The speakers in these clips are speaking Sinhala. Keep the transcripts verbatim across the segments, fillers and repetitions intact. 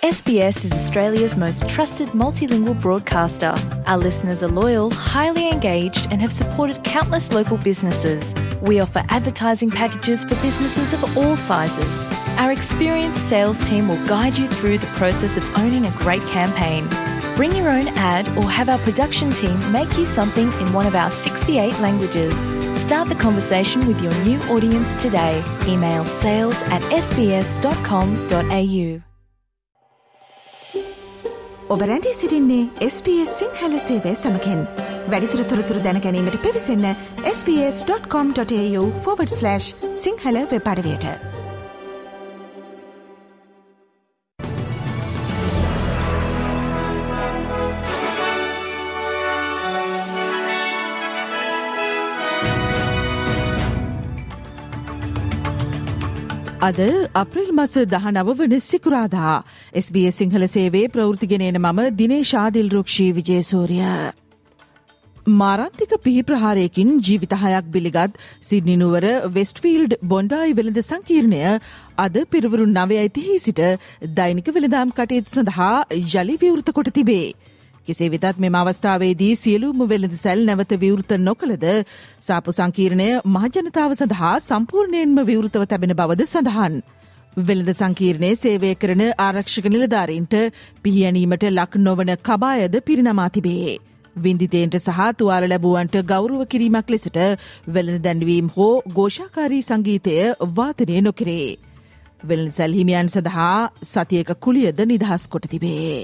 S B S is Australia's most trusted multilingual broadcaster. Our listeners are loyal, highly engaged and have supported countless local businesses. We offer advertising packages for businesses of all sizes. Our experienced sales team will guide you through the process of owning a great campaign. Bring your own ad or have our production team make you something in one of our sixty-eight languages. Start the conversation with your new audience today. Email sales at s b s dot com dot a u. ඔබ රැඳී සිටින්නේ S B S සිංහල සේවය සමගින්. වැඩිදුර තොරතුරු දැන ගැනීමට පිවිසන්න s b s dot com dot a u forward slash Sinhala web අඩවියට. අද අප්‍රේල් මාස දහනව වන සිකුරාදා S B S සිංහල සේවයේ ප්‍රවෘත්තිගෙනන මම දිනේෂ් ආදිල් රුක්ෂී විජේසූරිය. මාරාන්තික පිහි ප්‍රහාරයකින් ජීවිත හයක් බිලිගත් සිඩ්නි නුවර වෙස්ට්ෆීල්ඩ් බොන්ඩායි වෙළඳ සංකීර්ණය අද පිරවරු නවයයි තිහේ සිට දෛනික වෙළඳාම් කටයුතු සඳහා යලි විවෘත කොට තිබේ. කෙසේ වෙතත් මෙම අවස්ථාවේදී සියලුම වෙළඳ සැල් නැවත විවෘත නොකළද සාපු සංකීර්ණය මහජනතාව සඳහා සම්පූර්ණයෙන්ම විවෘතව තැබෙන බවද සඳහන්. වෙළඳ සංකීර්ණයේ සේවය කරන ආරක්ෂක නිලධාරීන්ට පිහියැනීමට ලක් නොවන කබායද පිරිනමා තිබේ. වින්දිතයන්ට සහ තුවාල ලැබුවන්ට ගෞරව කිරීමක් ලෙසට වෙළඳ දැන්වීම් හෝ ഘോഷාකාරී සංගීතය වාදනය නොකරේ. වෙළඳ සැල් හිමියන් සඳහා සතියක කුලියද නිදහස් කොට තිබේ.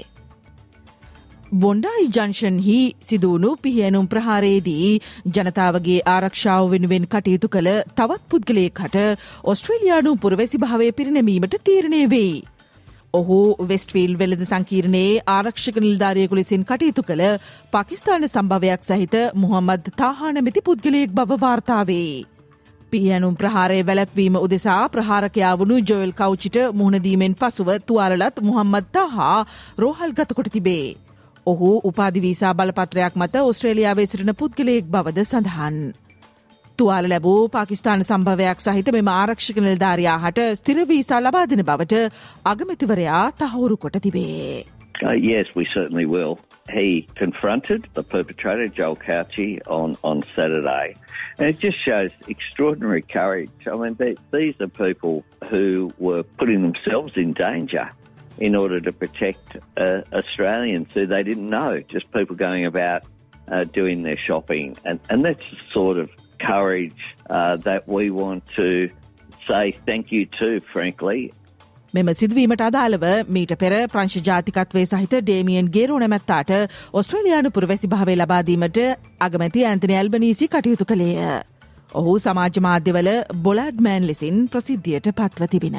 බොන්ඩායි ජංක්ෂන්හි සිදුවුණු පිහියනුම් ප්‍රහාරයේදී ජනතාවගේ ආරක්ෂාව වෙනුවෙන් කටයුතු කළ තවත් පුද්ගලයෙක්ට ඔස්ට්‍රේලියානු පුරවැසි භාවය පිරිනැමීමට තීරණය වෙයි. ඔහු වෙස්ට්ෆීල්ඩ් වෙළඳ සංකීර්ණයේ ආරක්ෂක නිලධාරියෙකු ලෙසින් කටයුතු කළ පාකිස්තාන සම්භවයක් සහිත මුහම්මද් තාහා නැමැති පුද්ගලයෙක් බව වාර්තා වේ. පිහියනුම් ප්‍රහාරය වැළැක්වීම උදෙසා ප්‍රහාරකයා වුණු ජොයල් කවුචිට මුහුණ දීමෙන් පසුව තුවාලලත් මුහම්මද් තාහා රෝහල් ගත කොට තිබේ. ඔහු උපාධි වීසා බලපත්‍රයක් මත ඔස්ට්‍රේලියාවේ සිටින පුද්ගලයෙක් බවද සඳහන්. තුවාල ලැබූ පාකිස්තාන සම්භවයක් සහිත මෙම ආරක්ෂක නිලධාරියාට ස්ථිර වීසා ලබා දෙන බවට අගමැතිවරයා තහවුරු කොට තිබේ. Uh, yes, we certainly will. He confronted the perpetrator, Joel Cauchi, on, on Saturday. And it just shows extraordinary courage. I mean, they, these are people who were putting themselves in danger in order to protect uh, Australians who they didn't know, just people going about uh, doing their shopping. And, and that's the sort of courage uh, that we want to say thank you to, frankly. මෙම සිදුවීමට අදාළව මීට පෙර ප්‍රංශ ජාතිකත්වයේ සහිත ඩේමියන් ගේරෝ නැමැත්තාට ඔස්ට්‍රේලියානු පුරවැසි භාවය ලබා දීමට අගමැති ඇන්තනි ඇල්බනීසි කටයුතු කළේය. ඔහු සමාජ මාධ්‍යවල බොලාඩ්මෑන් ලෙසින් ප්‍රසිද්ධියට පත්ව තිබින.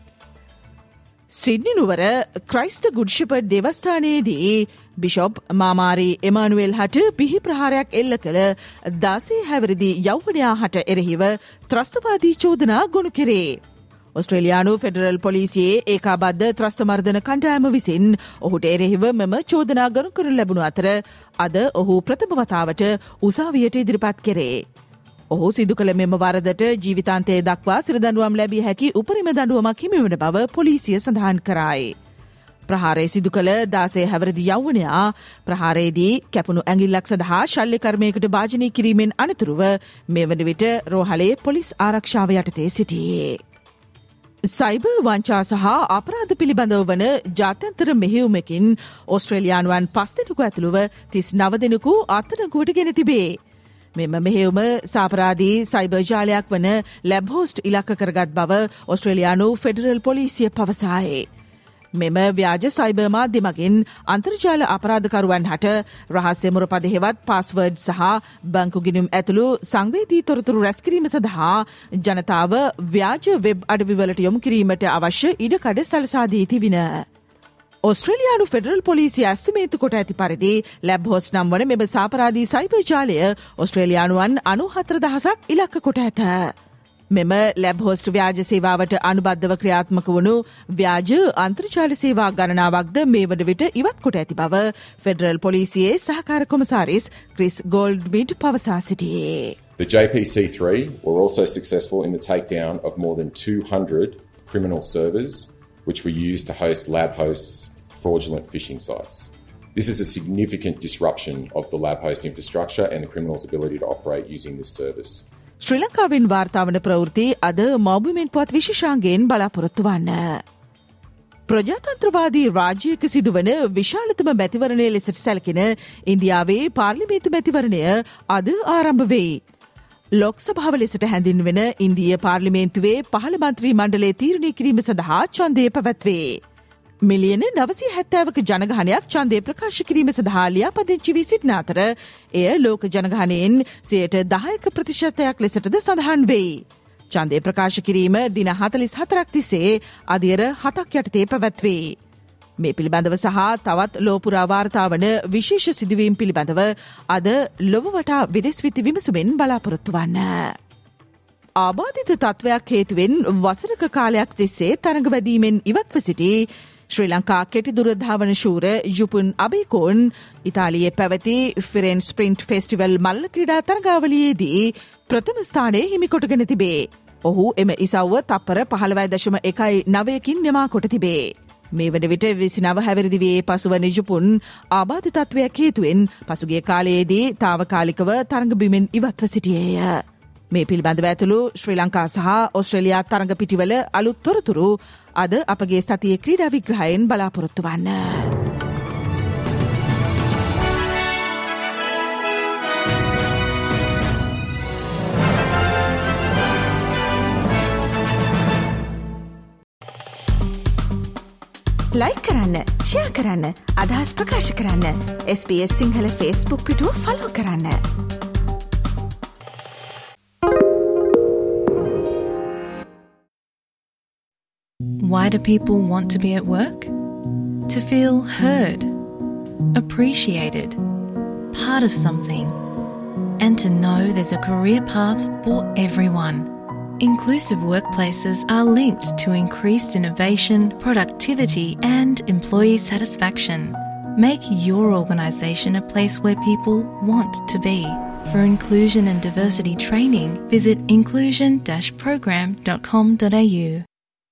සිඩ්නි නුවර ක්‍රයිස්ත ගුඩ් ෂෙපර්ඩ් දේවස්ථානයේදී බිෂොප් මාමාරි එමානුවෙල් හට පිහි ප්‍රහාරයක් එල්ල කළ දාසේ හැවිරිදි යෞවනයා හට එරෙහිව ත්‍රස්තවාදී චෝදනා ගොනු කෙරේ. ඔස්ට්‍රේලියානු ෆෙඩරල් පොලිසියේ ඒකාබද්ධ ත්‍රස්තමර්ධන කණ්ඩායම විසින් ඔහුට එරෙහිව මෙම චෝදනා ගොනු කරනු ලැබුණු අතර අද ඔහු ප්‍රථම වතාවට උසාවියට ඉදිරිපත් කෙරේ. ඔහු සිදු කළ මෙම වරදට ජීවිතාන්තය දක්වා සිරදඬුවම් ලැබිය හැකි උපරිම දඬුවමක් හිමිවන බව පොලිසිය සඳහන් කරයි. ප්‍රහාරය සිදු කළ දාසේ හැවිරිදි යෞවනයා ප්‍රහාරයේදී කැපුණු ඇඟිල්ලක් සඳහා ශල්‍ය කර්මයකට භාජනය කිරීමෙන් අනතුරුව මේ වන විට රෝහලේ පොලිස් ආරක්ෂාව යටතේ සිටියේ. සයිබර් වංචා සහ අපරාධ පිළිබඳව වන ජාත්‍යන්තර මෙහෙයුමකින් ඔස්ට්‍රේලියානුවන් පස් දෙනෙකු ඇතුළුව තිස් නව දෙනෙකු අත්අඩංගුවට ගෙන තිබේ. මෙම මෙහෙයුම සාපරාධී සයිබර් ජාලයක් වන ලැබ්හෝස්ට් ඉලක්ක කරගත් බව ඔස්ට්‍රේලියානු ෆෙඩරල් පොලිසිය පවසායේ. මෙම ව්‍යාජ සයිබර් මාධ්‍ය මගින් අන්තර්ජාල අපරාධකරුවන් හට රහස්‍ය මුරපද හෙවත් පාස්වර්ඩ් සහ බංකු ගිණුම් ඇතුළු සංවේදී තොරතුරු රැස්කිරීම සඳහා ජනතාව ව්‍යාජ වෙබ් අඩවිවලට යොමු කිරීමට අවශ්‍ය ඉඩකඩ සලසා දී තිබින. ඔස්ට්‍රේලියානු ෆෙඩරල් පොලිසිය ඇස්තිමේන්තු කොට ඇති පරිදි ලැබ්හෝස්ට් නම් වන මෙම සාපරාධී සයිබර් ජාලය ඔස්ට්‍රේලියානුවන් අනූහතර දහසක් ඉලක්ක කොට ඇත. මෙම ලැබ්හෝස්ට් ව්‍යාජ සේවාවට අනුබද්ධව ක්‍රියාත්මක වුණු ව්‍යාජ අන්තර්ජාල සේවා ගණනාවක්ද මේ වන විට ඉවත් කොට ඇති බව ෆෙඩරල් පොලිසියේ සහකාර කොමසාරිස් ක්‍රිස් ගෝල්ඩ්මිඩ් පවසා සිටියේ. The J P C three were also successful in the takedown of more than two hundred criminal servers which were used to host lab hosts' fraudulent phishing sites. This is a significant disruption of the lab host infrastructure and the criminals' ability to operate using this service. ශ්‍රී ලංකාවෙන් වාර්තාවන ප්‍රවෘත්ති අද මව්බිමෙන් පුවත් විශේෂාංගයෙන් බලාපොරොත්තු වන්න. ප්‍රජාතන්ත්‍රවාදී රාජ්‍යයක සිදුවන විශාලතම මැතිවරණය ලෙසට සැලකෙන ඉන්දියාවේ පාර්ලිමේන්තු මැතිවරණය අද ආරම්භ වෙයි. ලොක් සභාව ලෙසට හැඳින්වෙන ඉන්දීය පාර්ලිමේන්තුවේ පහළ මන්ත්‍රී මණ්ඩලය තීරණය කිරීම සඳහා ඡන්දය පැවැත්වේ. මිලියන නවසිය හැත්තෑවක ජනගහනයක් ඡන්දය ප්‍රකාශ කිරීම සඳහා ලියාපදිංචි වී සිටින අතර එය ලෝක ජනගහනයෙන් සියයට දහයක ප්‍රතිශතයක් ලෙසටද සඳහන් වෙයි. ඡන්දය ප්‍රකාශ කිරීම දින හතළිස් හතරක් තිස්සේ අදියර හතක් යටතේ පැවැත්වේ. මේ පිළිබඳව සහ තවත් ලෝපුරා වාර්තා වන විශේෂ සිදුවීම් පිළිබඳව අද ලොව වටා විදෙස් විති විමසුමෙන් බලාපොරොත්තු වන්න. ආබාධිත තත්ත්වයක් හේතුවෙන් වසරක කාලයක් තිස්සේ තරඟවැදීමෙන් ඉවත්ව සිටි ශ්‍රී ලංකා කෙටිදුර ධාවන ශූර යුපුන් අබේකෝන් ඉතාලියේ පැවති ෆිරෙන් ස්ප්‍රින්ට් ෆෙස්ටිවල් මල්ල ක්‍රීඩා තරඟාවලියේදී ප්‍රථම ස්ථානය හිමිකොටගෙන තිබේ. ඔහු එම ඉසව්ව තප්පර පහළවයි දශම එකයි නවයකින් නිමා කොට තිබේ. මේ වන විට විසිනව හැවිරිදිවේ පසුවන යුපුන් ආබාධ තත්ත්වයක් හේතුවෙන් පසුගිය කාලයේදී තාවකාලිකව තරඟබිමෙන් ඉවත්ව සිටියේය. මේ පිළිබඳව ඇතුළු ශ්‍රී ලංකා සහ ඔස්ට්‍රේලියා තරඟ පිටිවල අලුත් තොරතුරු අද අපගේ සතියේ ක්‍රීඩා විග්‍රහයෙන් බලාපොරොත්තු වන්න. ලයික් කරන්න, ෂෙයා කරන්න, අදහස් ප්‍රකාශ කරන්න. S B S Sinhala Facebook පිටුව ෆලෝ කරන්න. Why do people want to be at work? To feel heard, appreciated, part of something, and to know there's a career path for everyone. Inclusive workplaces are linked to increased innovation, productivity, and employee satisfaction. Make your organisation a place where people want to be. For inclusion and diversity training, visit inclusion dash program dot com dot a u.